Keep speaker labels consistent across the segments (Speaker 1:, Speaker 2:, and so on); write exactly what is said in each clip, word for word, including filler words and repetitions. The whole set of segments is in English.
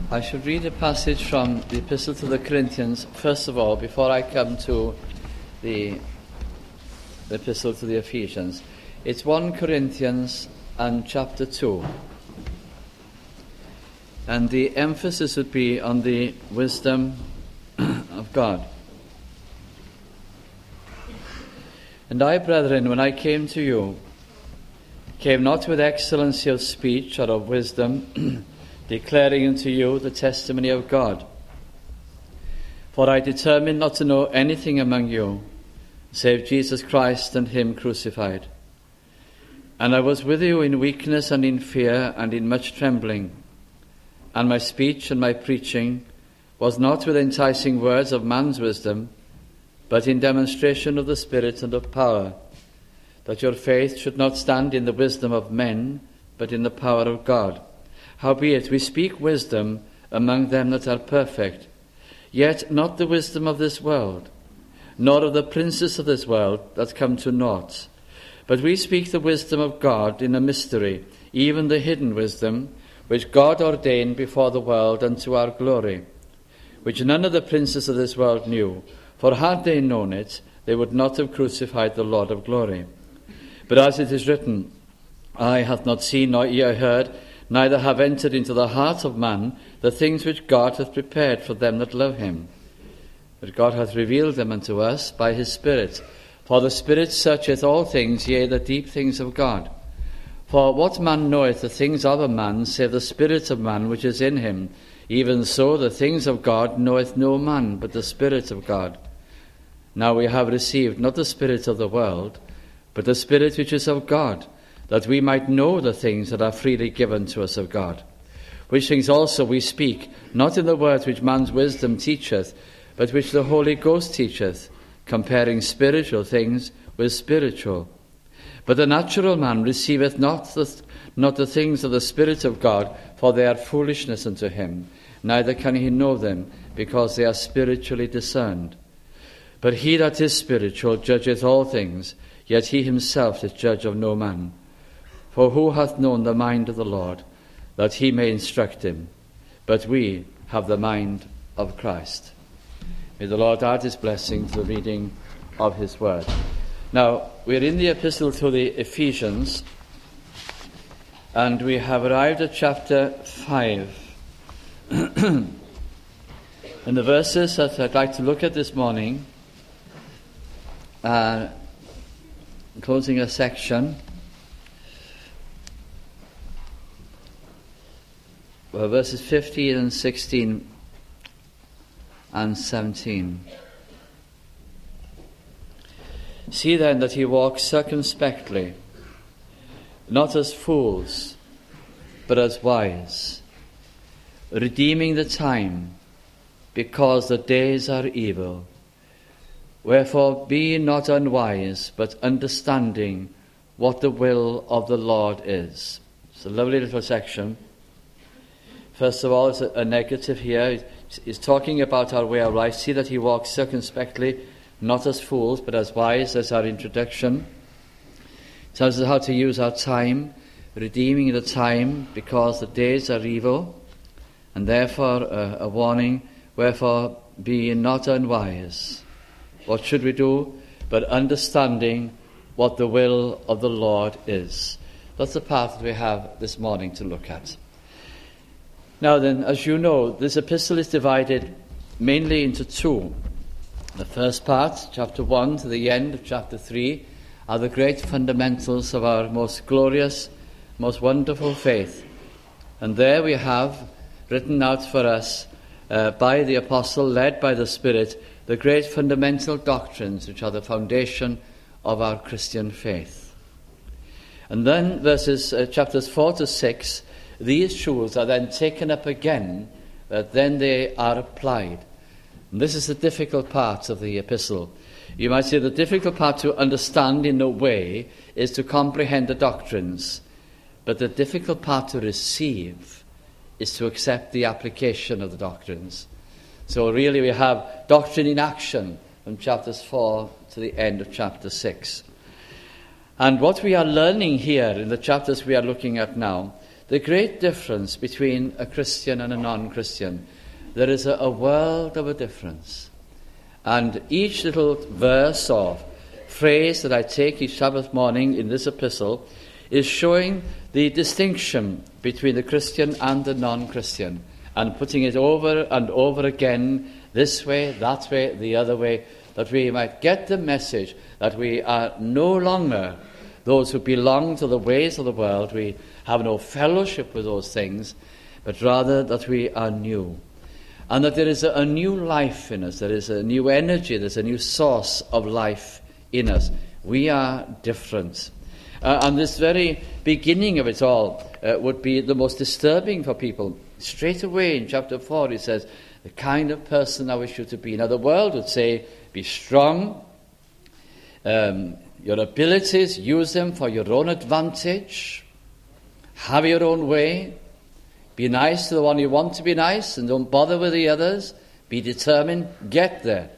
Speaker 1: I should read a passage from the Epistle to the Corinthians, first of all, before I come to the, the Epistle to the Ephesians. It's First Corinthians and chapter two. And the emphasis would be on the wisdom of God. And I, brethren, when I came to you, came not with excellency of speech or of wisdom, declaring unto you the testimony of God. For I determined not to know anything among you, save Jesus Christ and him crucified. And I was with you in weakness and in fear and in much trembling. And my speech and my preaching was not with enticing words of man's wisdom, but in demonstration of the Spirit and of power, that your faith should not stand in the wisdom of men, but in the power of God. Howbeit we speak wisdom among them that are perfect, yet not the wisdom of this world, nor of the princes of this world that come to naught. But we speak the wisdom of God in a mystery, even the hidden wisdom, which God ordained before the world unto our glory, which none of the princes of this world knew, for had they known it, they would not have crucified the Lord of glory. But as it is written, eye hath not seen nor ear heard, neither have entered into the heart of man the things which God hath prepared for them that love him. But God hath revealed them unto us by his Spirit. For the Spirit searcheth all things, yea, the deep things of God. For what man knoweth the things of a man, save the Spirit of man which is in him? Even so the things of God knoweth no man, but the Spirit of God. Now we have received not the spirit of the world, but the Spirit which is of God, that we might know the things that are freely given to us of God. Which things also we speak, not in the words which man's wisdom teacheth, but which the Holy Ghost teacheth, comparing spiritual things with spiritual. But the natural man receiveth not the, not the things of the Spirit of God, for they are foolishness unto him, neither can he know them, because they are spiritually discerned. But he that is spiritual judgeth all things, yet he himself is judge of no man. For who hath known the mind of the Lord, that he may instruct him? But we have the mind of Christ. May the Lord add his blessing to the reading of his word. Now, we're in the epistle to the Ephesians, and we have arrived at chapter five. And the verses that I'd like to look at this morning are closing a section. Well, verses fifteen and sixteen and seventeen. See then that ye walk circumspectly, not as fools, but as wise, redeeming the time, because the days are evil. Wherefore be ye not unwise, but understanding what the will of the Lord is. It's a lovely little section. First of all, it's a, a negative here. He's talking about our way of life. See that he walks circumspectly, not as fools, but as wise. That's our introduction. Tells us how to use our time, redeeming the time, because the days are evil. And therefore, uh, a warning, wherefore be not unwise. What should we do? But understanding what the will of the Lord is. That's the part that we have this morning to look at. Now then, as you know, this epistle is divided mainly into two. The first part, chapter one to the end of chapter three, are the great fundamentals of our most glorious, most wonderful faith. And there we have written out for us uh, by the apostle, led by the Spirit, the great fundamental doctrines which are the foundation of our Christian faith. And then verses uh, chapters four to six, these truths are then taken up again, but then they are applied. And this is the difficult part of the epistle. You might say the difficult part to understand in a way is to comprehend the doctrines, but the difficult part to receive is to accept the application of the doctrines. So really we have doctrine in action from chapters four to the end of chapter six. And what we are learning here in the chapters we are looking at now the great difference between a Christian and a non-Christian. There is a, a world of a difference. And each little verse or phrase that I take each Sabbath morning in this epistle is showing the distinction between the Christian and the non-Christian, and putting it over and over again, this way, that way, the other way, that we might get the message that we are no longer those who belong to the ways of the world. We have no fellowship with those things, but rather that we are new. And that there is a, a new life in us, there is a new energy, there's a new source of life in us. We are different. Uh, and this very beginning of it all uh, would be the most disturbing for people. Straight away in chapter four it says, the kind of person I wish you to be. Now the world would say, be strong, um, your abilities, use them for your own advantage, have your own way, be nice to the one you want to be nice, and don't bother with the others, be determined, get there.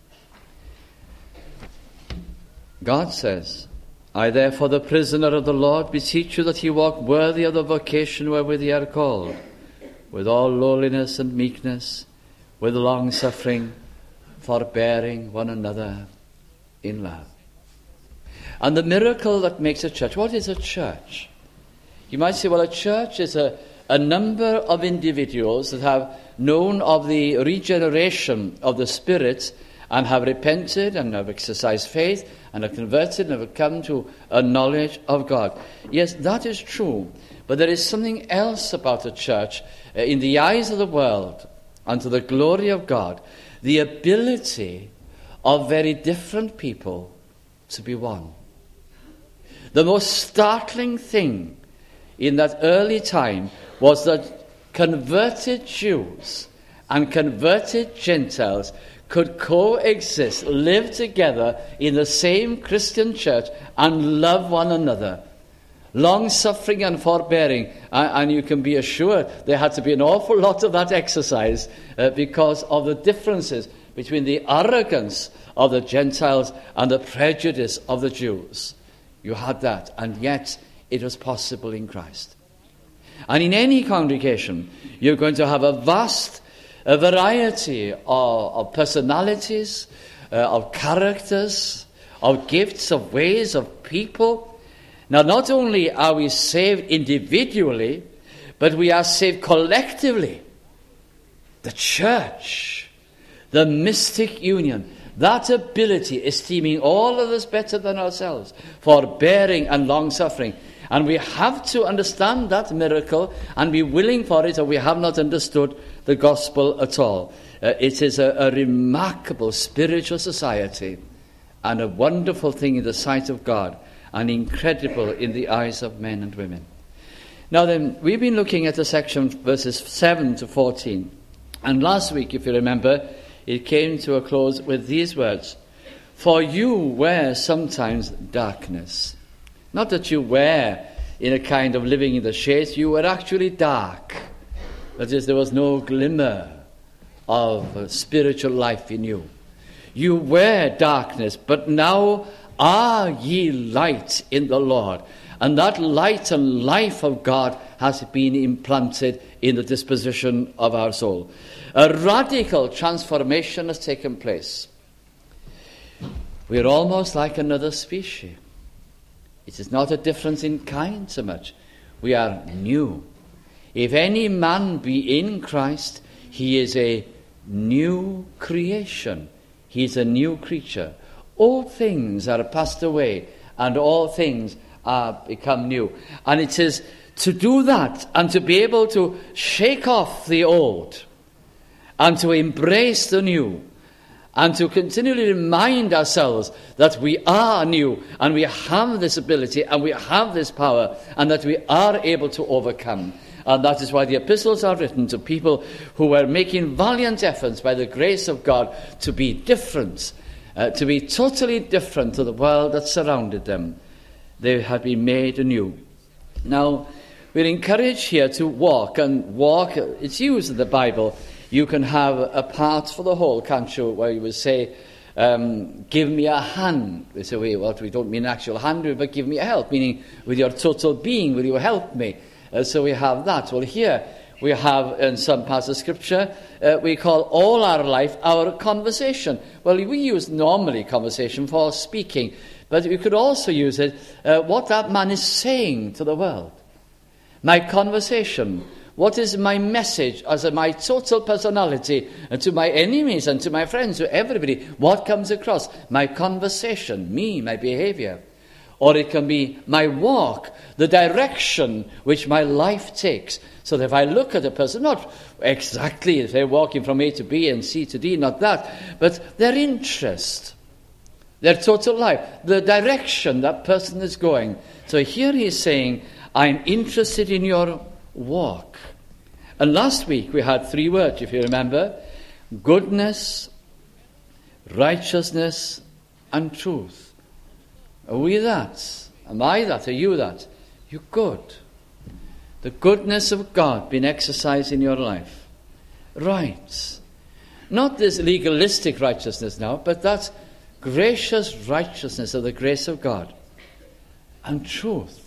Speaker 1: God says, I therefore, the prisoner of the Lord, beseech you that ye walk worthy of the vocation wherewith ye are called, with all lowliness and meekness, with long-suffering, forbearing one another in love. And the miracle that makes a church, what is a church? You might say, well, a church is a, a number of individuals that have known of the regeneration of the Spirit and have repented and have exercised faith and have converted and have come to a knowledge of God. Yes, that is true. But there is something else about a church uh, in the eyes of the world and to the glory of God. The ability of very different people to be one. The most startling thing in that early time was that converted Jews and converted Gentiles could coexist, live together in the same Christian church and love one another. Long-suffering and forbearing. And, and you can be assured there had to be an awful lot of that exercise uh, because of the differences between the arrogance of the Gentiles and the prejudice of the Jews. You had that, and yet it was possible in Christ. And in any congregation, you're going to have a vast a variety of, of personalities, uh, of characters, of gifts, of ways, of people. Now, not only are we saved individually, but we are saved collectively. The church, the mystic union, that ability, esteeming all others better than ourselves, forbearing and long-suffering. And we have to understand that miracle and be willing for it, or we have not understood the gospel at all. Uh, it is a, a remarkable spiritual society and a wonderful thing in the sight of God and incredible in the eyes of men and women. Now then, we've been looking at the section verses seven to fourteen. And last week, if you remember, it came to a close with these words. For you were sometimes darkness. Not that you were in a kind of living in the shades, you were actually dark. That is, there was no glimmer of spiritual life in you. You were darkness, but now are ye light in the Lord. And that light and life of God has been implanted in the disposition of our soul. A radical transformation has taken place. We're almost like another species. It is not a difference in kind so much. We are new. If any man be in Christ, he is a new creation. He is a new creature. All things are passed away, and all things are become new. And it is to do that, and to be able to shake off the old, and to embrace the new, and to continually remind ourselves that we are new, and we have this ability, and we have this power, and that we are able to overcome. And that is why the epistles are written to people who were making valiant efforts by the grace of God to be different, uh, to be totally different to the world that surrounded them. They had been made anew. Now, we're encouraged here to walk, and walk, it's used in the Bible. You can have a part for the whole, can't you, where you would say, um, give me a hand. They say, well, we don't mean an actual hand, but give me a help, meaning with your total being, will you help me? Uh, so we have that. Well, here we have in some parts of Scripture, uh, we call all our life our conversation. Well, we use normally conversation for speaking, but we could also use it, uh, what that man is saying to the world. My conversation. What is my message as a, my total personality, and to my enemies and to my friends, to everybody? What comes across? My conversation, me, my behavior. Or it can be my walk, the direction which my life takes. So that if I look at a person, not exactly if they're walking from A to B and C to D, not that, but their interest, their total life, the direction that person is going. So here he's saying, I'm interested in your walk. And last week we had three words, if you remember: goodness, righteousness, and truth. Are we that? Am I that? Are you that? You're good. The goodness of God being exercised in your life. Right. Not this legalistic righteousness now, but that gracious righteousness of the grace of God. And truth.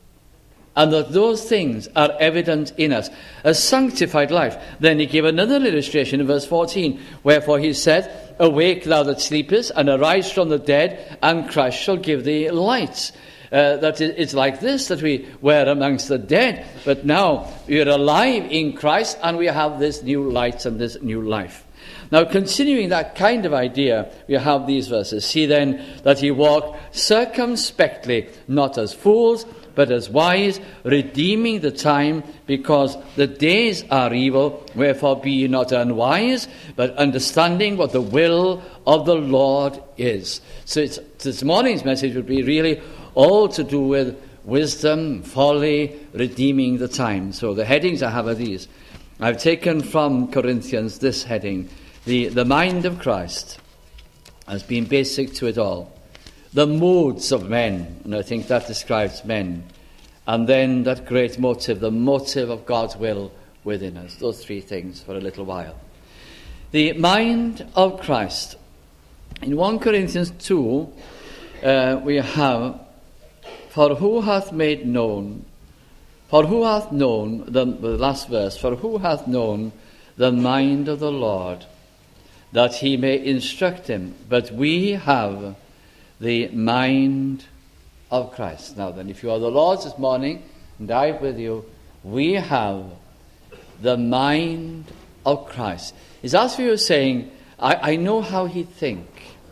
Speaker 1: And that those things are evident in us. A sanctified life. Then he gave another illustration in verse fourteen. Wherefore he said, awake thou that sleepest, and arise from the dead, and Christ shall give thee light. Uh, that it's like this, that we were amongst the dead, but now we are alive in Christ, and we have this new light and this new life. Now, continuing that kind of idea, we have these verses. See then that ye walk circumspectly, not as fools, but as wise, redeeming the time, because the days are evil. Wherefore be ye not unwise, but understanding what the will of the Lord is. So it's, this morning's message would be really all to do with wisdom, folly, redeeming the time. So the headings I have are these. I've taken from Corinthians this heading: the, the mind of Christ has been basic to it all. The moods of men, and I think that describes men. And then that great motive, the motive of God's will within us. Those three things for a little while. The mind of Christ. In First Corinthians two, uh, we have, for who hath made known, for who hath known, the, the last verse, for who hath known the mind of the Lord, that he may instruct him. But we have the mind of Christ. Now then, if you are the Lord's this morning, and I with you, we have the mind of Christ. It's as if you were saying, I, I know how he'd think.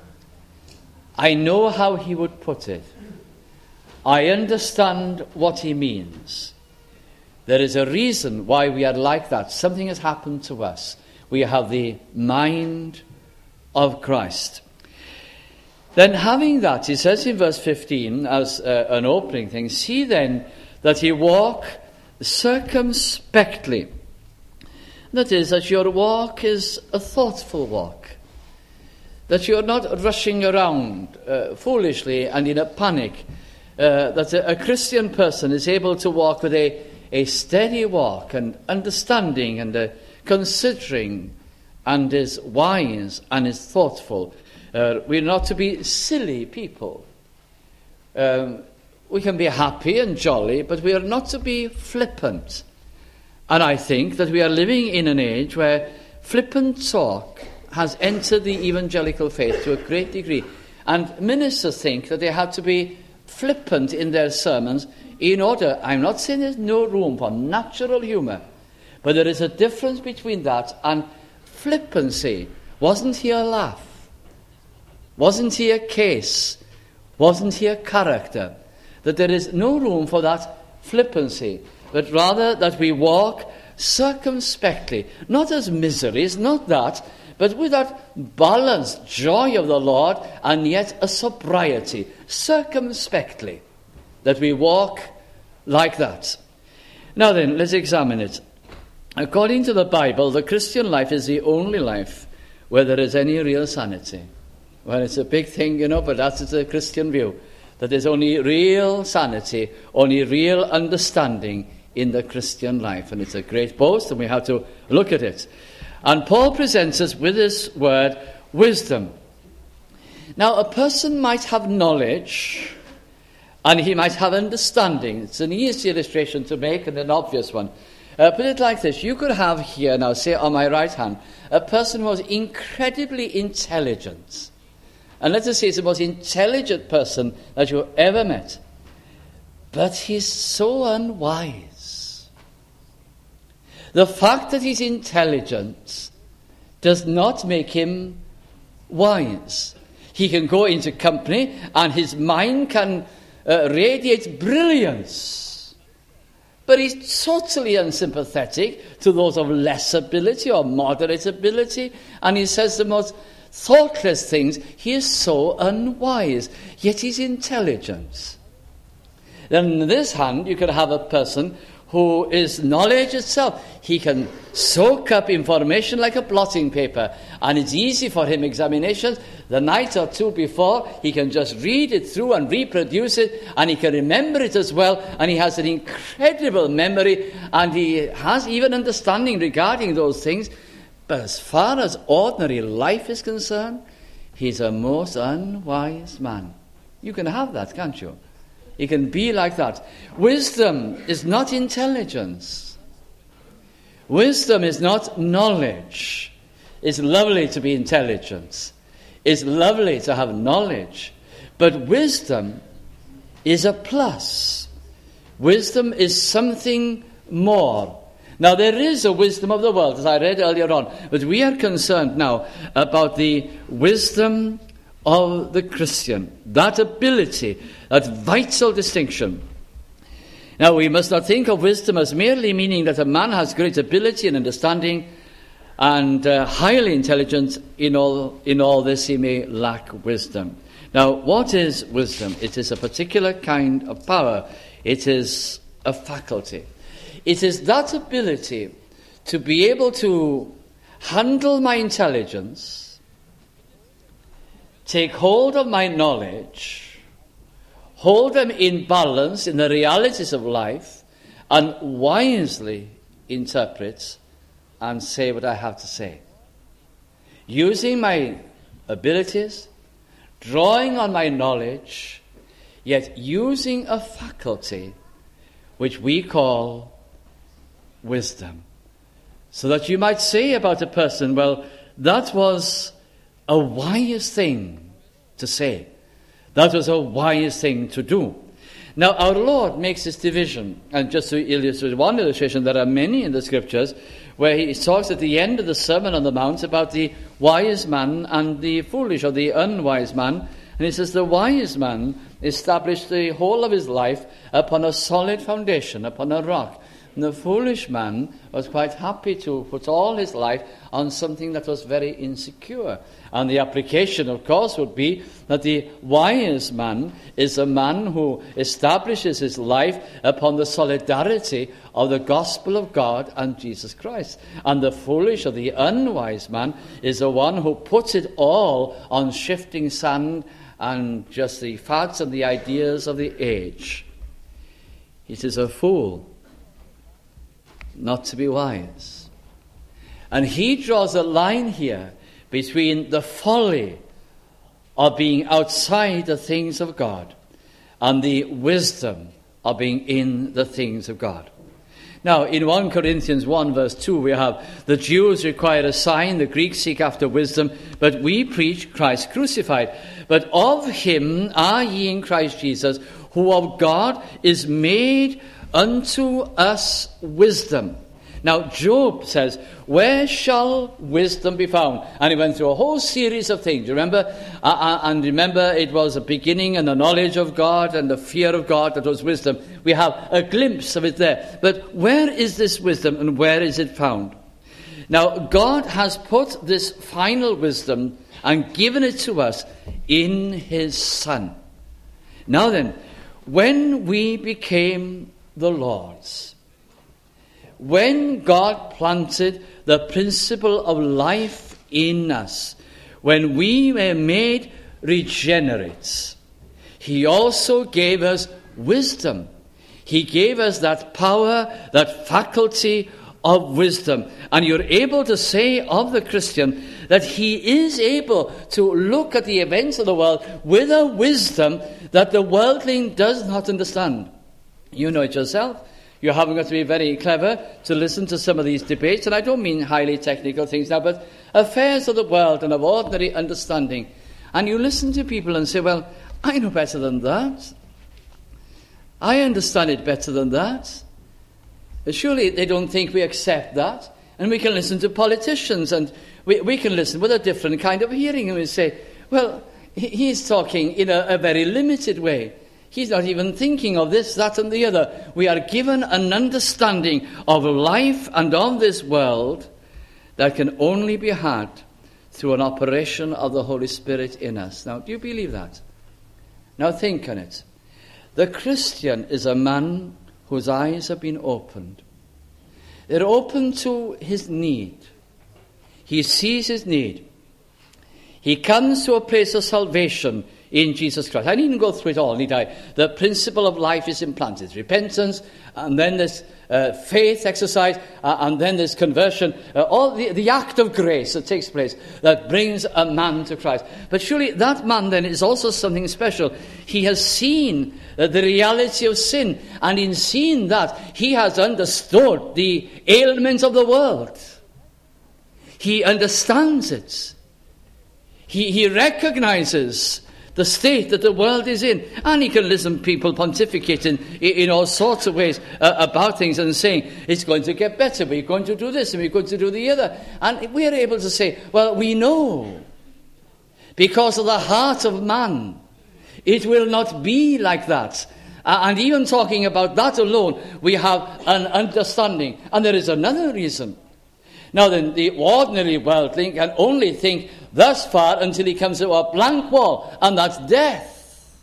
Speaker 1: I know how he would put it. I understand what he means. There is a reason why we are like that. Something has happened to us. We have the mind of Christ. Then having that, he says in verse fifteen, as uh, an opening thing, see then that ye walk circumspectly. That is, that your walk is a thoughtful walk. That you're not rushing around uh, foolishly and in a panic. Uh, that a, a Christian person is able to walk with a, a steady walk, and understanding and uh, considering, and is wise and is thoughtful. Uh, we're not to be silly people. Um, we can be happy and jolly, but we are not to be flippant. And I think that we are living in an age where flippant talk has entered the evangelical faith to a great degree. And ministers think that they have to be flippant in their sermons in order, I'm not saying there's no room for natural humour, but there is a difference between that and flippancy. Wasn't he a laugh? Wasn't he a case? Wasn't he a character? That there is no room for that flippancy, but rather that we walk circumspectly, not as miseries, not that, but with that balanced joy of the Lord, and yet a sobriety, circumspectly, that we walk like that. Now then, let's examine it. According to the Bible, the Christian life is the only life where there is any real sanity. Well, it's a big thing, you know, but that's the Christian view, that there's only real sanity, only real understanding in the Christian life. And it's a great boast, and we have to look at it. And Paul presents us with this word, wisdom. Now, a person might have knowledge and he might have understanding. It's an easy illustration to make and an obvious one. Uh, put it like this. You could have here now, say on my right hand, a person who was incredibly intelligent. And let us say it's the most intelligent person that you ever met. But he's so unwise. The fact that he's intelligent does not make him wise. He can go into company and his mind can uh, radiate brilliance. But he's totally unsympathetic to those of less ability or moderate ability. And he says the most thoughtless things. He is so unwise, yet he's intelligent. Then on this hand, you could have a person who is knowledge itself. He can soak up information like a blotting paper, and it's easy for him examinations. The night or two before, he can just read it through and reproduce it, and he can remember it as well, and he has an incredible memory, and he has even understanding regarding those things. But as far as ordinary life is concerned, he's a most unwise man. You can have that, can't you? You can be like that. Wisdom is not intelligence. Wisdom is not knowledge. It's lovely to be intelligent. It's lovely to have knowledge. But wisdom is a plus. Wisdom is something more. Now, there is a wisdom of the world, as I read earlier on, but we are concerned now about the wisdom of the Christian, that ability, that vital distinction. Now, we must not think of wisdom as merely meaning that a man has great ability and understanding and uh, highly intelligent. In all, in all this he may lack wisdom. Now, what is wisdom? It is a particular kind of power. It is a faculty. It is that ability to be able to handle my intelligence, take hold of my knowledge, hold them in balance in the realities of life, and wisely interpret and say what I have to say. Using my abilities, drawing on my knowledge, yet using a faculty which we call wisdom. So that you might say about a person, well, that was a wise thing to say. That was a wise thing to do. Now, our Lord makes this division. And just to illustrate one illustration, there are many in the Scriptures where he talks at the end of the Sermon on the Mount about the wise man and the foolish or the unwise man. And he says the wise man established the whole of his life upon a solid foundation, upon a rock. And the foolish man was quite happy to put all his life on something that was very insecure. And the application, of course, would be that the wise man is a man who establishes his life upon the solidarity of the gospel of God and Jesus Christ. And the foolish or the unwise man is the one who puts it all on shifting sand and just the fads and the ideas of the age. It is a fool not to be wise. And he draws a line here between the folly of being outside the things of God and the wisdom of being in the things of God. Now, in First Corinthians one verse two, we have, the Jews require a sign, the Greeks seek after wisdom, but we preach Christ crucified. But of him are ye in Christ Jesus, who of God is made unto us wisdom. Now, Job says, where shall wisdom be found? And he went through a whole series of things. Remember? Uh, and remember, it was a beginning and the knowledge of God and the fear of God that was wisdom. We have a glimpse of it there. But where is this wisdom and where is it found? Now, God has put this final wisdom and given it to us in his Son. Now then, when we became the Lord's, when God planted the principle of life in us, when we were made regenerate, he also gave us wisdom. He gave us that power, that faculty of wisdom. And you're able to say of the Christian that he is able to look at the events of the world with a wisdom that the worldling does not understand. You know it yourself. You haven't got to be very clever to listen to some of these debates, and I don't mean highly technical things now, but affairs of the world and of ordinary understanding. And you listen to people and say, well, I know better than that. I understand it better than that. Surely they don't think we accept that. And we can listen to politicians, and we, we can listen with a different kind of hearing, and we say, well, he, he's talking in a, a very limited way. He's not even thinking of this, that, and the other. We are given an understanding of life and of this world that can only be had through an operation of the Holy Spirit in us. Now, do you believe that? Now think on it. The Christian is a man whose eyes have been opened. They're open to his need. He sees his need. He comes to a place of salvation in Jesus Christ. I needn't go through it all, need I? The principle of life is implanted. Repentance, and then there's uh, faith exercise, uh, and then there's conversion. Uh, all the, the act of grace that takes place that brings a man to Christ. But surely that man then is also something special. He has seen uh, the reality of sin, and in seeing that, he has understood the ailment of the world. He understands it. He, he recognizes the state that the world is in. And he can listen to people pontificating in, in all sorts of ways uh, about things and saying, it's going to get better, we're going to do this and we're going to do the other. And we are able to say, well, we know, because of the heart of man, it will not be like that. Uh, and even talking about that alone, we have an understanding. And there is another reason. Now then, the ordinary worldling can only think thus far until he comes to a blank wall, and that's death.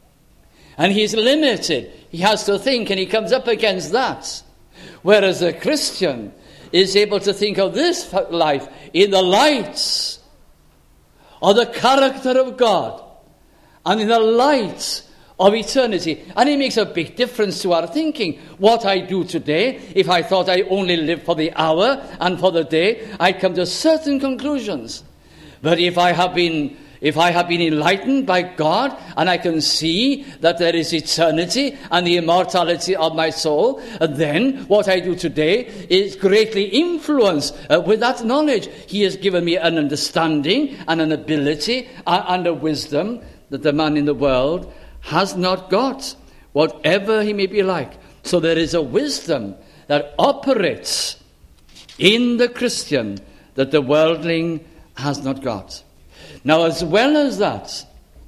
Speaker 1: And he's limited. He has to think, and he comes up against that. Whereas a Christian is able to think of this life in the light of the character of God and in the light of eternity. And it makes a big difference to our thinking. What I do today, if I thought I only lived for the hour and for the day, I'd come to certain conclusions. But if I have been if I have been enlightened by God, and I can see that there is eternity and the immortality of my soul, then what I do today is greatly influenced uh, with that knowledge. He has given me an understanding and an ability and, and a wisdom that the man in the world has not got, whatever he may be like. So there is a wisdom that operates in the Christian that the worldling has not got. Now, as well as that,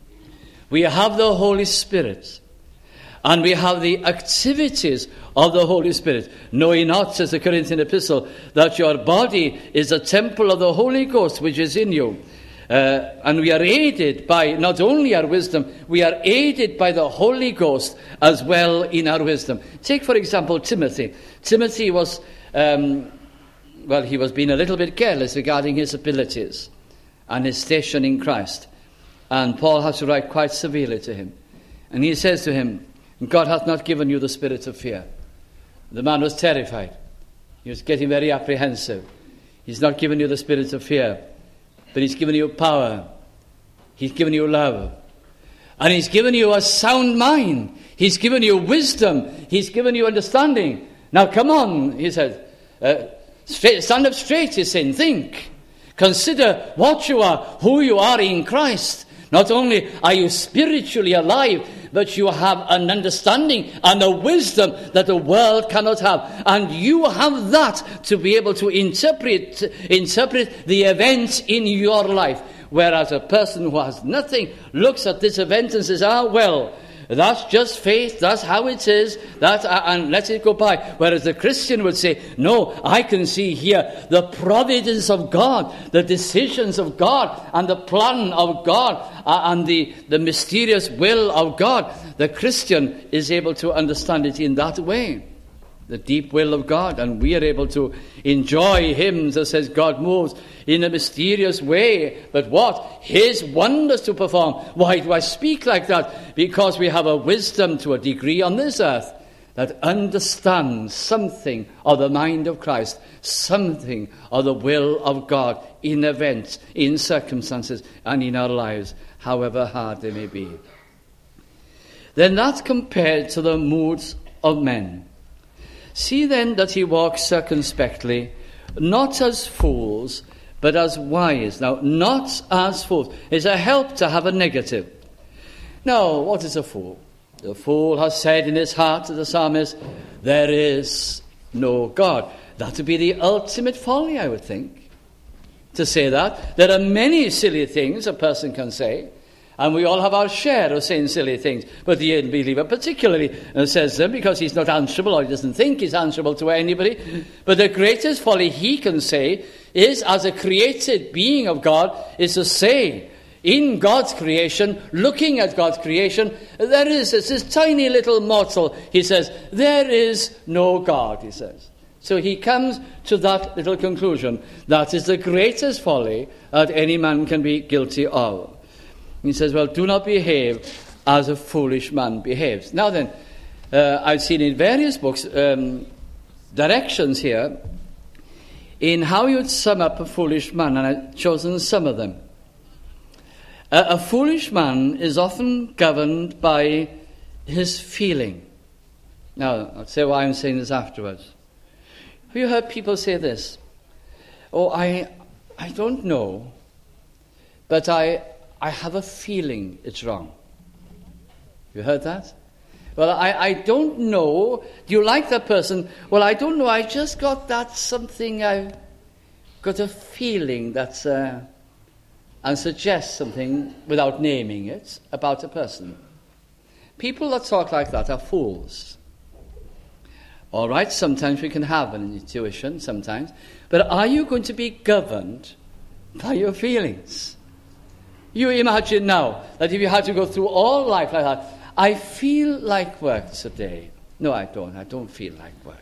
Speaker 1: we have the Holy Spirit, and we have the activities of the Holy Spirit. Know ye not, says the Corinthian epistle, that your body is a temple of the Holy Ghost which is in you. Uh, and we are aided by not only our wisdom, we are aided by the Holy Ghost as well in our wisdom. Take, for example, Timothy. Timothy was, um, well, he was being a little bit careless regarding his abilities and his station in Christ. And Paul has to write quite severely to him. And he says to him, God hath not given you the spirit of fear. The man was terrified. He was getting very apprehensive. He's not given you the spirit of fear, but he's given you power. He's given you love. And he's given you a sound mind. He's given you wisdom. He's given you understanding. Now come on, he said. Uh, straight, stand up straight, he's saying. Think. Consider what you are, who you are in Christ. Not only are you spiritually alive, but you have an understanding and a wisdom that the world cannot have. And you have that to be able to interpret, interpret the events in your life. Whereas a person who has nothing looks at this event and says, ah, well, that's just faith, that's how it is, that, uh, and let it go by. Whereas the Christian would say, no, I can see here the providence of God, the decisions of God, and the plan of God, uh, and the, the mysterious will of God. The Christian is able to understand it in that way, the deep will of God, and we are able to enjoy hymns that says God moves in a mysterious way, but what? His wonders to perform. Why do I speak like that? Because we have a wisdom to a degree on this earth that understands something of the mind of Christ, something of the will of God in events, in circumstances, and in our lives, however hard they may be. Then that's compared to the moods of men. See then that ye walk circumspectly, not as fools, but as wise. Now, not as fools is a help to have a negative. Now, what is a fool? The fool has said in his heart to the psalmist, there is no God. That would be the ultimate folly, I would think, to say that. There are many silly things a person can say, and we all have our share of saying silly things. But the unbeliever particularly says them because he's not answerable, or he doesn't think he's answerable to anybody. But the greatest folly he can say is, as a created being of God, is to say, in God's creation, looking at God's creation, there is this, this tiny little mortal, he says, there is no God, he says. So he comes to that little conclusion. That is the greatest folly that any man can be guilty of. He says, well, do not behave as a foolish man behaves. Now then, uh, I've seen in various books um, directions here in how you'd sum up a foolish man, and I've chosen some of them. A, a foolish man is often governed by his feeling. Now, I'll say why I'm saying this afterwards. Have you heard people say this? Oh, I, I don't know, but I, I have a feeling it's wrong. You heard that? Well, I, I don't know. Do you like that person? Well, I don't know. I just got that something. I've got a feeling that's, uh, and suggest something without naming it about a person. People that talk like that are fools. All right, sometimes we can have an intuition, sometimes. But are you going to be governed by your feelings? You imagine now that if you had to go through all life like that, I feel like work today. No, I don't. I don't feel like work.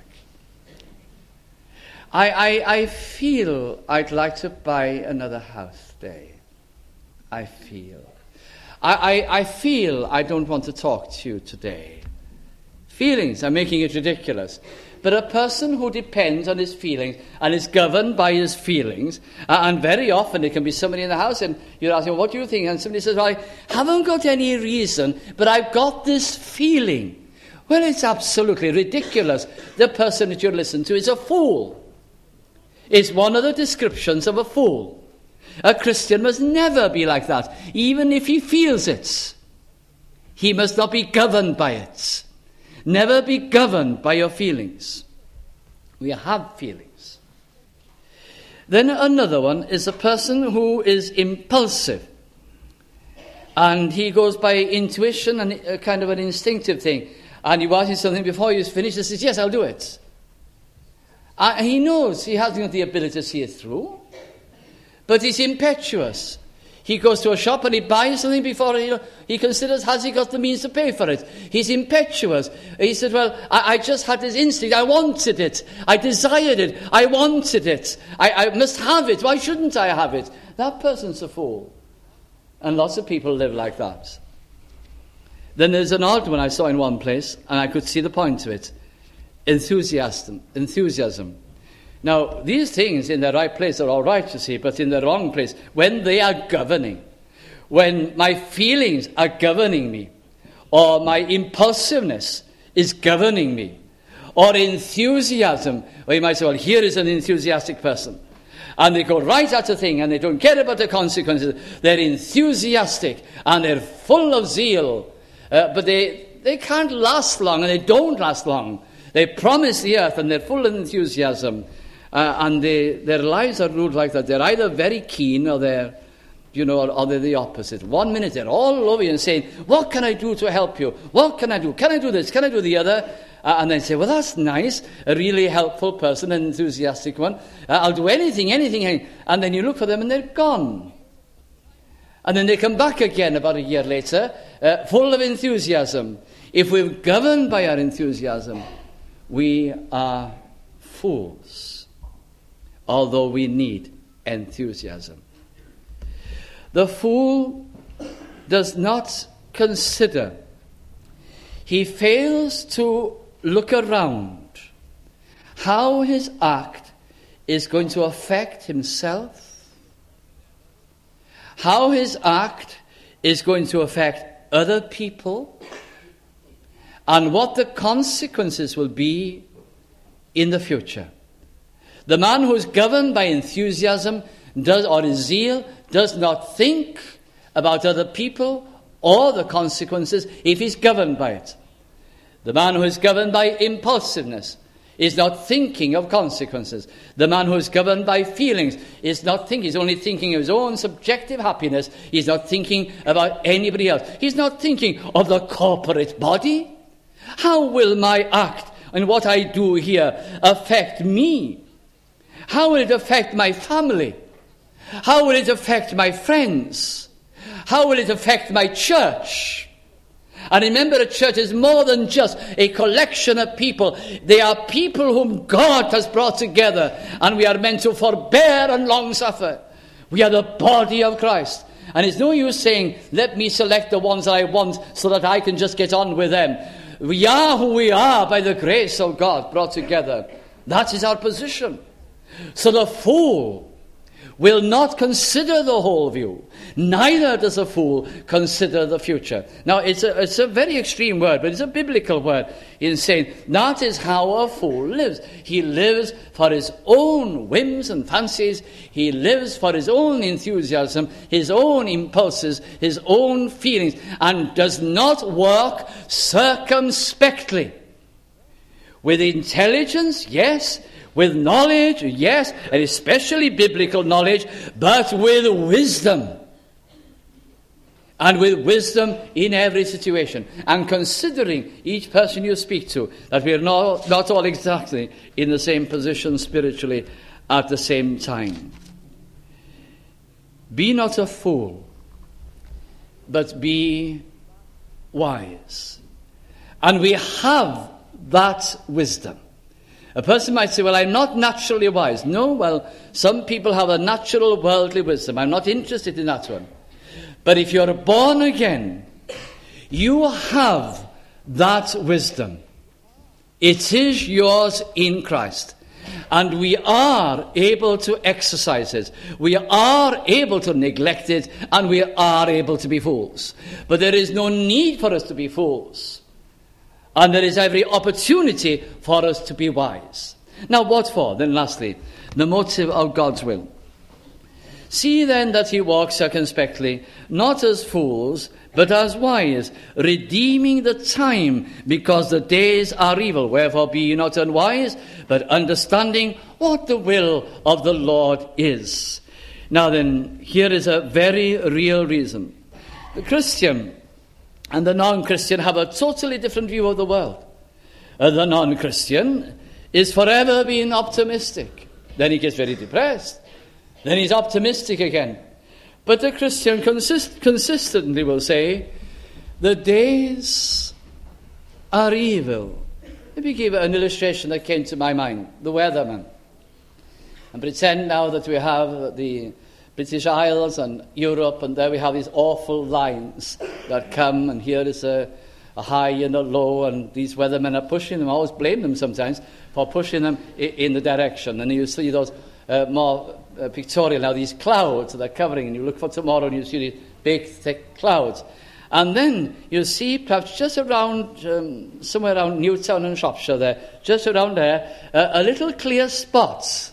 Speaker 1: I, I, I feel I'd like to buy another house today. I feel. I, I, I feel I don't want to talk to you today. Feelings are making it ridiculous. But a person who depends on his feelings and is governed by his feelings, uh, and very often it can be somebody in the house and you're asking, what do you think? And somebody says, well, I haven't got any reason, but I've got this feeling. Well, it's absolutely ridiculous. The person that you listen to is a fool. It's one of the descriptions of a fool. A Christian must never be like that, even if he feels it. He must not be governed by it. Never be governed by your feelings. We have feelings. Then another one is a person who is impulsive. And he goes by intuition and a kind of an instinctive thing. And you ask him something before you finish, he says, yes, I'll do it. And he knows he hasn't got the ability to see it through. But he's impetuous. He goes to a shop and he buys something before he, he considers, has he got the means to pay for it? He's impetuous. He said, well, I, I just had this instinct. I wanted it. I desired it. I wanted it. I, I must have it. Why shouldn't I have it? That person's a fool. And lots of people live like that. Then there's an odd one I saw in one place, and I could see the point of it. Enthusiasm. Enthusiasm. Now, these things in the right place are all right, you see, but in the wrong place, when they are governing, when my feelings are governing me, or my impulsiveness is governing me, or enthusiasm, or you might say, well, here is an enthusiastic person, and they go right at a thing, and they don't care about the consequences. They're enthusiastic, and they're full of zeal, uh, but they, they can't last long, and they don't last long. They promise the earth, and they're full of enthusiasm. Uh, and they, their lives are ruled like that. They're either very keen or they're, you know, or, or they're the opposite. One minute they're all over you and saying, what can I do to help you? What can I do? Can I do this? Can I do the other? Uh, and then say, well, that's nice. A really helpful person, an enthusiastic one. Uh, I'll do anything, anything, anything. And then you look for them and they're gone. And then they come back again about a year later, uh, full of enthusiasm. If we're governed by our enthusiasm, we are fools. Although we need enthusiasm. The fool does not consider. He fails to look around, how his act is going to affect himself, how his act is going to affect other people, and what the consequences will be in the future. The man who is governed by enthusiasm does, or his zeal does not think about other people or the consequences if he's governed by it. The man who is governed by impulsiveness is not thinking of consequences. The man who is governed by feelings is not thinking. He's only thinking of his own subjective happiness. He's not thinking about anybody else. He's not thinking of the corporate body. How will my act and what I do here affect me? How will it affect my family? How will it affect my friends? How will it affect my church? And remember, a church is more than just a collection of people. They are people whom God has brought together, and we are meant to forbear and long suffer. We are the body of Christ. And it's no use saying, let me select the ones that I want so that I can just get on with them. We are who we are by the grace of God brought together. That is our position. So the fool will not consider the whole view. Neither does a fool consider the future. Now, it's a, it's a very extreme word, but it's a biblical word in saying that is how a fool lives. He lives for his own whims and fancies. He lives for his own enthusiasm, his own impulses, his own feelings, and does not work circumspectly. With intelligence, yes. With knowledge, yes, and especially biblical knowledge, but with wisdom. And with wisdom in every situation. And considering each person you speak to, that we are not, not all exactly in the same position spiritually at the same time. Be not a fool, but be wise. And we have that wisdom. A person might say, well, I'm not naturally wise. No, well, some people have a natural worldly wisdom. I'm not interested in that one. But if you're born again, you have that wisdom. It is yours in Christ. And we are able to exercise it. We are able to neglect it, and we are able to be fools. But there is no need for us to be fools. And there is every opportunity for us to be wise. Now, what for? Then lastly, the motive of God's will. See then that ye walk circumspectly, not as fools, but as wise, redeeming the time, because the days are evil. Wherefore be ye not unwise, but understanding what the will of the Lord is. Now then, here is a very real reason. The Christian and the non-Christian have a totally different view of the world. Uh, the non-Christian is forever being optimistic. Then he gets very depressed. Then he's optimistic again. But the Christian consist- consistently will say, the days are evil. Let me give an illustration that came to my mind. The weatherman. And pretend now that we have the British Isles and Europe, and there we have these awful lines that come, and here is a, a high and a low, and these weathermen are pushing them. I always blame them sometimes for pushing them in, in the direction. And you see those uh, more uh, pictorial now, these clouds that are covering, and you look for tomorrow and you see these big, thick clouds. And then you see, perhaps just around, um, somewhere around Newtown and Shropshire there, just around there, uh, a little clear spot.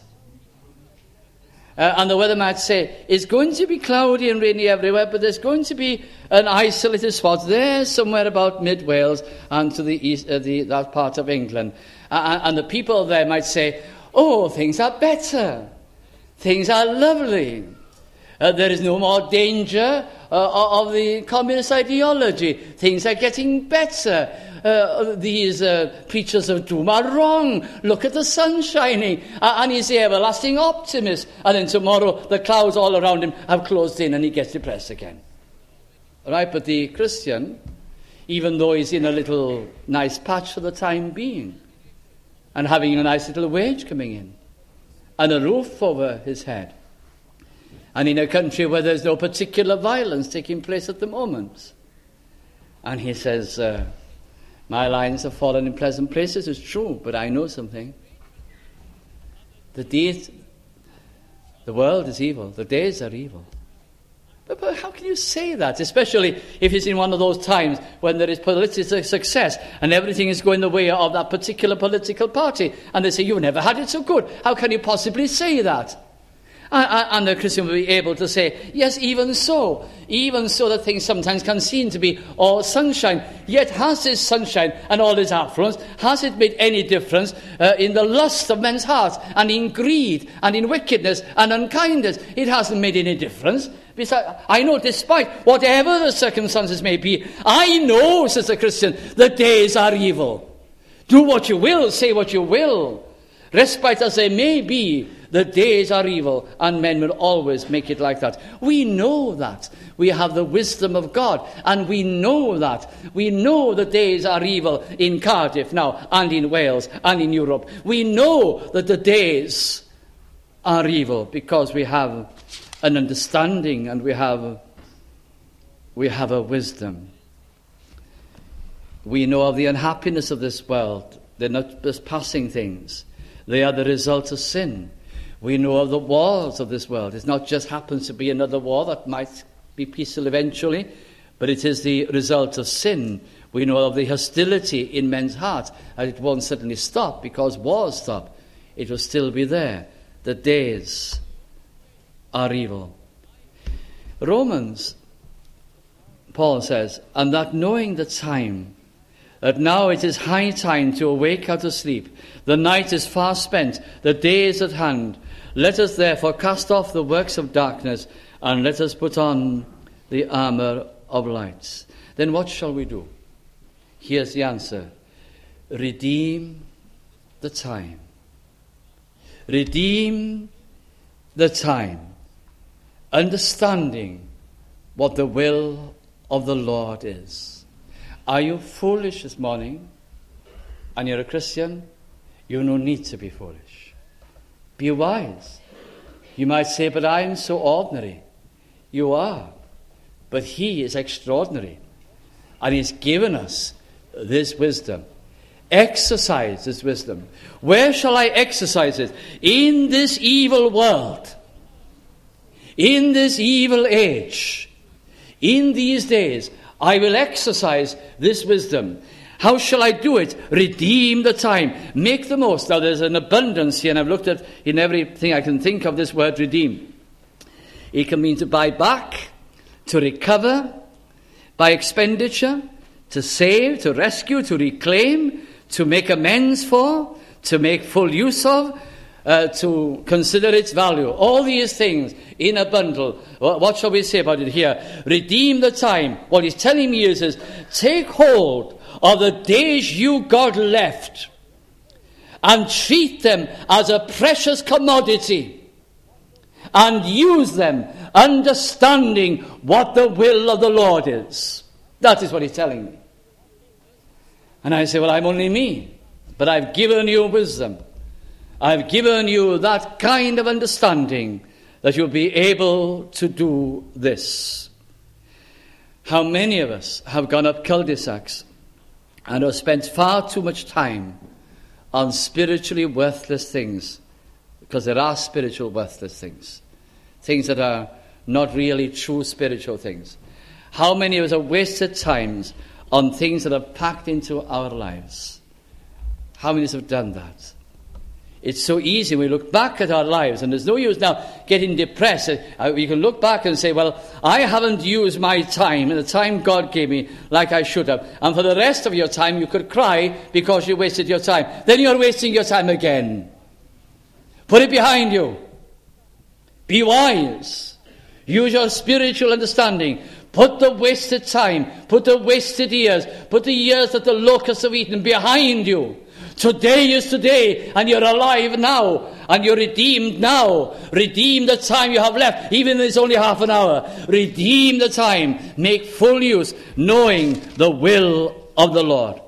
Speaker 1: Uh, and the weather might say, it's going to be cloudy and rainy everywhere, but there's going to be an isolated spot there somewhere about mid-Wales and to the east, uh, the, that part of England. Uh, and the people there might say, oh, things are better. Things are lovely. Uh, there is no more danger uh, of the communist ideology. Things are getting better. Uh, these uh, preachers of doom are wrong. Look at the sun shining. Uh, and he's the everlasting optimist. And then tomorrow the clouds all around him have closed in and he gets depressed again. Right? But the Christian, even though he's in a little nice patch for the time being, and having a nice little wage coming in, and a roof over his head, and in a country where there's no particular violence taking place at the moment, and he says, uh, My lines have fallen in pleasant places, it's true, but I know something. The days, the world is evil, the days are evil. But, but how can you say that, especially if it's in one of those times when there is political success and everything is going the way of that particular political party, and they say, you've never had it so good. How can you possibly say that? And the Christian will be able to say, yes, even so, even so that things sometimes can seem to be all sunshine. Yet has this sunshine and all this affluence, has it made any difference uh, in the lust of men's hearts and in greed and in wickedness and unkindness? It hasn't made any difference. Besides, I know despite whatever the circumstances may be, I know, says the Christian, the days are evil. Do what you will, say what you will. Respite as they may be, the days are evil, and men will always make it like that. We know that. We have the wisdom of God, and we know that. We know the days are evil in Cardiff now, and in Wales, and in Europe. We know that the days are evil because we have an understanding, and we have, we have a wisdom. We know of the unhappiness of this world. They're not just passing things. They are the result of sin. We know of the wars of this world. It not just happens to be another war that might be peaceful eventually, but it is the result of sin. We know of the hostility in men's hearts, and it won't suddenly stop because wars stop. It will still be there. The days are evil. Romans, Paul says, and that knowing the time, that now it is high time to awake out of sleep. The night is far spent, the day is at hand. Let us therefore cast off the works of darkness, and let us put on the armour of light. Then what shall we do? Here's the answer. Redeem the time. Redeem the time. Understanding what the will of the Lord is. Are you foolish this morning and you're a Christian? You no need to be foolish. Be wise. You might say, but I am so ordinary. You are. But he is extraordinary. And he's given us this wisdom. Exercise this wisdom. Where shall I exercise it? In this evil world. In this evil age. In these days, I will exercise this wisdom. How shall I do it? Redeem the time. Make the most. Now there's an abundance here, and I've looked at in everything I can think of this word redeem. It can mean to buy back, to recover, by expenditure, to save, to rescue, to reclaim, to make amends for, to make full use of, uh, to consider its value. All these things in a bundle. What shall we say about it here? Redeem the time. What he's telling me is, is take hold of the days you got left and treat them as a precious commodity and use them understanding what the will of the Lord is. That is what he's telling me. And I say, well, I'm only me, but I've given you wisdom. I've given you that kind of understanding that you'll be able to do this. How many of us have gone up cul-de-sacs and have spent far too much time on spiritually worthless things, because there are spiritual worthless things, things that are not really true spiritual things. How many of us have wasted times on things that are packed into our lives? How many of us have done that? It's so easy. We look back at our lives, and there's no use now getting depressed. Uh, you can look back and say, well, I haven't used my time and the time God gave me like I should have. And for the rest of your time, you could cry because you wasted your time. Then you're wasting your time again. Put it behind you. Be wise. Use your spiritual understanding. Put the wasted time, put the wasted years, put the years that the locusts have eaten behind you. Today is today, and you're alive now, and you're redeemed now. Redeem the time you have left, even if it's only half an hour. Redeem the time. Make full use, knowing the will of the Lord.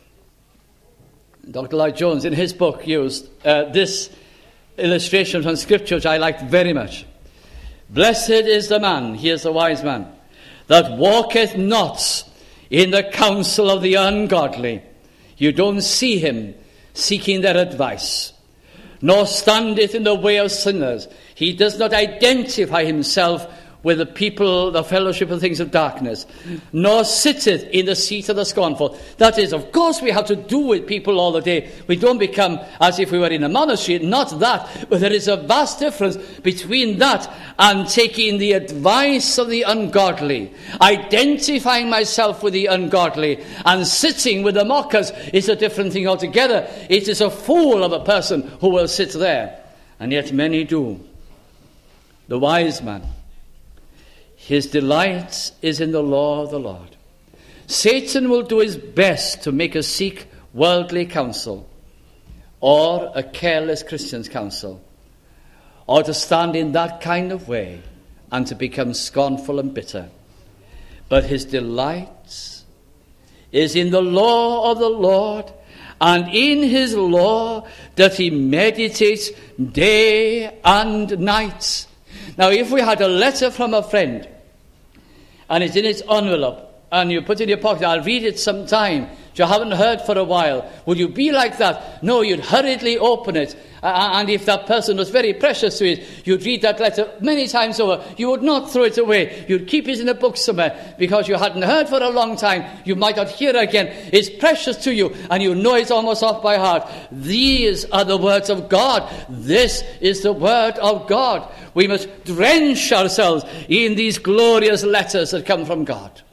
Speaker 1: Doctor Lloyd Jones, in his book, used uh, this illustration from Scripture, which I liked very much. Blessed is the man, here's the wise man, that walketh not in the counsel of the ungodly, You don't see him seeking their advice, nor standeth in the way of sinners. He does not identify himself with the people, the fellowship of things of darkness, nor sitteth in the seat of the scornful. That is, of course, we have to do with people all the day. We don't become as if we were in a monastery, not that. But there is a vast difference between that and taking the advice of the ungodly. Identifying myself with the ungodly and sitting with the mockers is a different thing altogether. It is a fool of a person who will sit there. And yet many do. The wise man, his delight is in the law of the Lord. Satan will do his best to make us seek worldly counsel, or a careless Christian's counsel, or to stand in that kind of way and to become scornful and bitter. But his delight is in the law of the Lord, and in his law doth he meditate day and night. Now, if we had a letter from a friend, and it's in its envelope, and you put it in your pocket, I'll read it sometime, you haven't heard for a while, would you be like that? No, you'd hurriedly open it, uh, and if that person was very precious to you, you'd read that letter many times over. You would not throw it away. You'd keep it in a book somewhere, because you hadn't heard for a long time. You might not hear again. It's precious to you, and you know it's almost off by heart. These are the words of God. This is the word of God. We must drench ourselves in these glorious letters that come from God,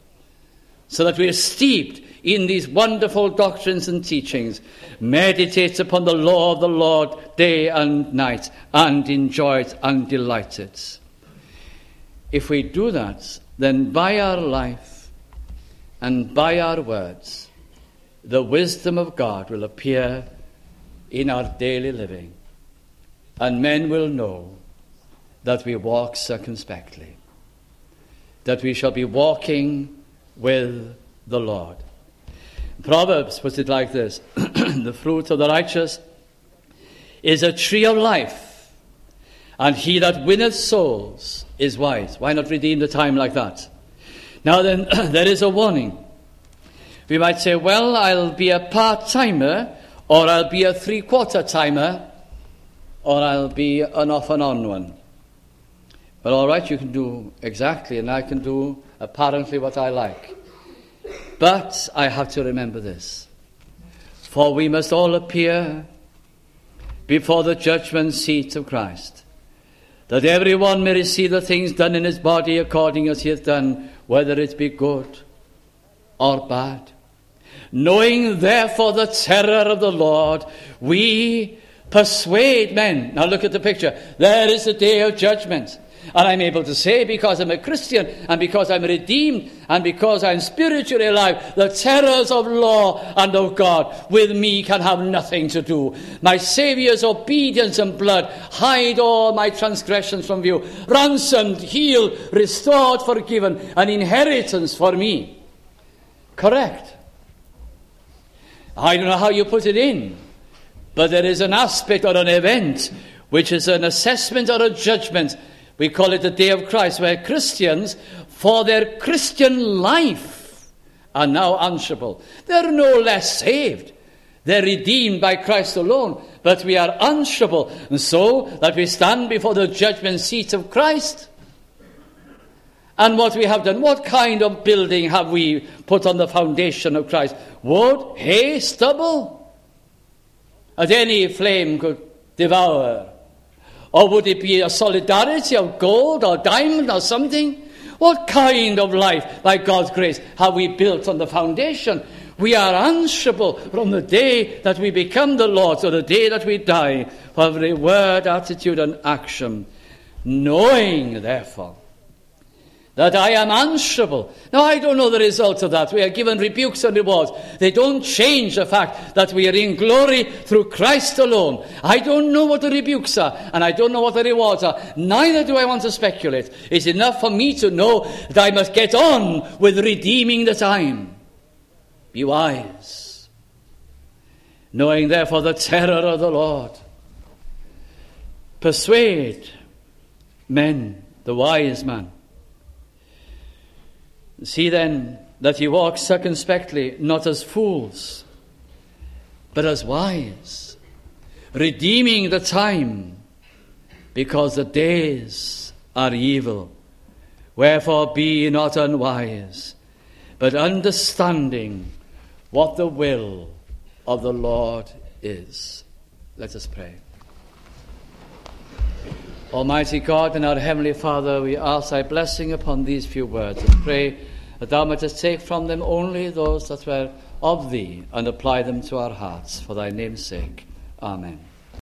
Speaker 1: so that we are steeped in these wonderful doctrines and teachings, meditate upon the law of the Lord day and night, and enjoy it and delight it. If we do that, then by our life and by our words, the wisdom of God will appear in our daily living, and men will know that we walk circumspectly, that we shall be walking with the Lord. Proverbs puts it like this: the fruit of the righteous is a tree of life, and he that winneth souls is wise. Why not redeem the time like that? Now then, there is a warning. We might say, well, I'll be a part-timer, or I'll be a three-quarter timer, or I'll be an off-and-on one. Well, all right, you can do exactly, and I can do apparently what I like. But I have to remember this: for we must all appear before the judgment seat of Christ, that every one may receive the things done in his body according as he hath done, whether it be good or bad. Knowing therefore the terror of the Lord, we persuade men. Now look at the picture. There is the day of judgment. And I'm able to say, because I'm a Christian, and because I'm redeemed, and because I'm spiritually alive, the terrors of law and of God with me can have nothing to do. My Saviour's obedience and blood hide all my transgressions from view. Ransomed, healed, restored, forgiven, an inheritance for me. Correct. I don't know how you put it in, but there is an aspect or an event which is an assessment or a judgment. We call it the day of Christ, where Christians, for their Christian life, are now answerable. They're no less saved. They're redeemed by Christ alone, but we are answerable, and so that we stand before the judgment seat of Christ. And what we have done, what kind of building have we put on the foundation of Christ? Wood, hay, stubble? That any flame could devour? Or would it be a solidarity of gold or diamond or something? What kind of life, by God's grace, have we built on the foundation? We are answerable from the day that we become the Lord's, or the day that we die, for every word, attitude, and action. Knowing, therefore, that I am answerable. Now, I don't know the result of that. We are given rebukes and rewards. They don't change the fact that we are in glory through Christ alone. I don't know what the rebukes are, and I don't know what the rewards are. Neither do I want to speculate. It's enough for me to know that I must get on with redeeming the time. Be wise. Knowing, therefore, the terror of the Lord. Persuade men, the wise man. See then that ye walk circumspectly, not as fools, but as wise, redeeming the time, because the days are evil. Wherefore be ye not unwise, but understanding what the will of the Lord is. Let us pray. Almighty God and our Heavenly Father, we ask thy blessing upon these few words and pray that thou mightest take from them only those that were of thee and apply them to our hearts for thy name's sake. Amen.